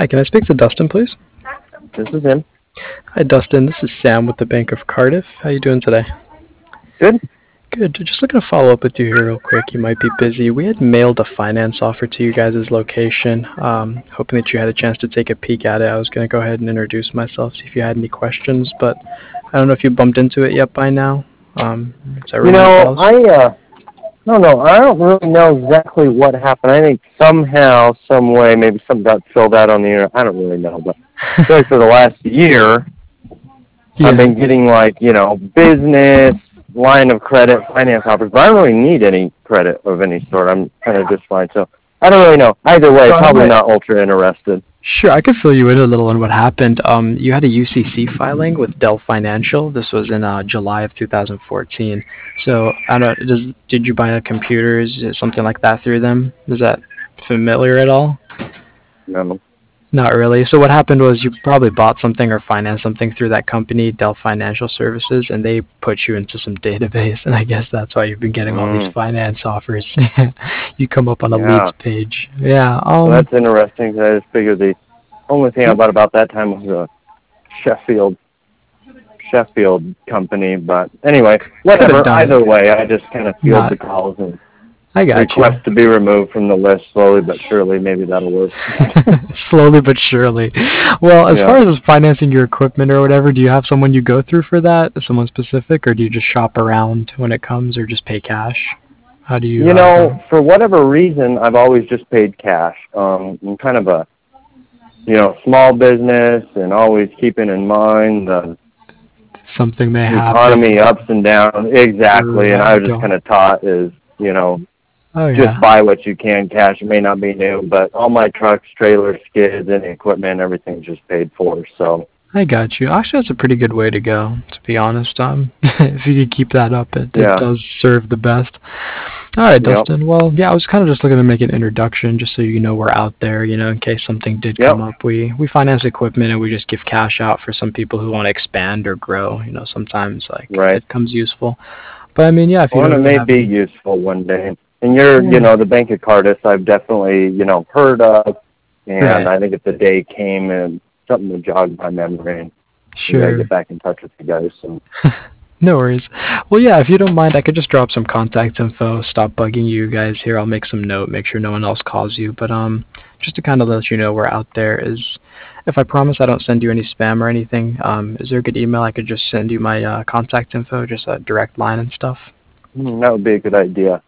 Hi, can I speak to Dustin, please? This is him. Hi, Dustin. This is Sam with the Bank of Cardiff. How you doing today? Good. Good. Just looking to follow up with you here real quick. You might be busy. We had mailed a finance offer to you guys' location, hoping that you had a chance to take a peek at it. I was going to go ahead and introduce myself, see if you had any questions, but I don't know if you bumped into it yet by now. Does that ring any bells? I don't really know exactly what happened. I think somehow, some way, maybe something got filled out on the internet. I don't really know, but I feel like for the last year, Yeah. I've been getting business, line of credit, finance offers, but I don't really need any credit of any sort. I'm kind of just fine. So I don't really know. Either way, probably not ultra interested. Sure, I could fill you in a little on what happened. You had a UCC filing with Dell Financial. This was in July of 2014. So I don't. Did you buy a computer? Is it something like that through them? Is that familiar at all? No. Not really. So what happened was you probably bought something or financed something through that company, Dell Financial Services, and they put you into some database, and I guess that's why you've been getting all these finance offers. You come up on a leads page. Yeah. Well, that's interesting, 'cause I just figured the only thing I bought about that time was a Sheffield company, but anyway, whatever. Either way, I just kind of field the calls and request to be removed from the list slowly but surely. Maybe that'll work. Slowly but surely. Well, as far as financing your equipment or whatever, do you have someone you go through for that? Someone specific, or do you just shop around when it comes, or just pay cash? How do you? For whatever reason, I've always just paid cash. I'm kind of a, small business, and always keeping in mind the something may happen. Economy ups and downs. Exactly, and I was just kind of taught is, just buy what you can. Cash may not be new, but all my trucks, trailers, skids, and equipment, everything's just paid for. So I got you. Actually, that's a pretty good way to go, to be honest. If you could keep that up, it does serve the best. All right, Dustin. Well, I was kind of just looking to make an introduction, just so you know we're out there, in case something did come up. We finance equipment, and we just give cash out for some people who want to expand or grow. Sometimes it comes useful. But I mean, if you it may be useful one day. And you're, the Bank of Cardiff, I've definitely, heard of, and I think if the day came and something to jog my memory, and get back in touch with you guys. So. No worries. Well, if you don't mind, I could just drop some contact info, stop bugging you guys here. I'll make some note, make sure no one else calls you. But just to kind of let you know we're out there is, if I promise I don't send you any spam or anything, is there a good email I could just send you my contact info, just a direct line and stuff? That would be a good idea.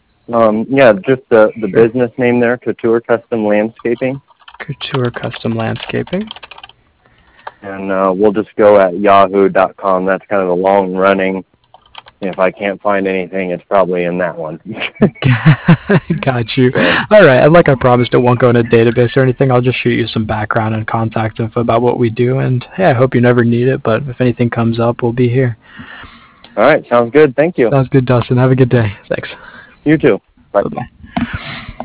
Just the business name there, Couture Custom Landscaping. Couture Custom Landscaping. And we'll just go at yahoo.com. That's kind of the long running. If I can't find anything, it's probably in that one. Got you. All right. And like I promised, it won't go in a database or anything. I'll just shoot you some background and contact info about what we do. And I hope you never need it, but if anything comes up, we'll be here. All right. Sounds good. Thank you. Sounds good, Dustin. Have a good day. Thanks. You too. Bye. Bye-bye.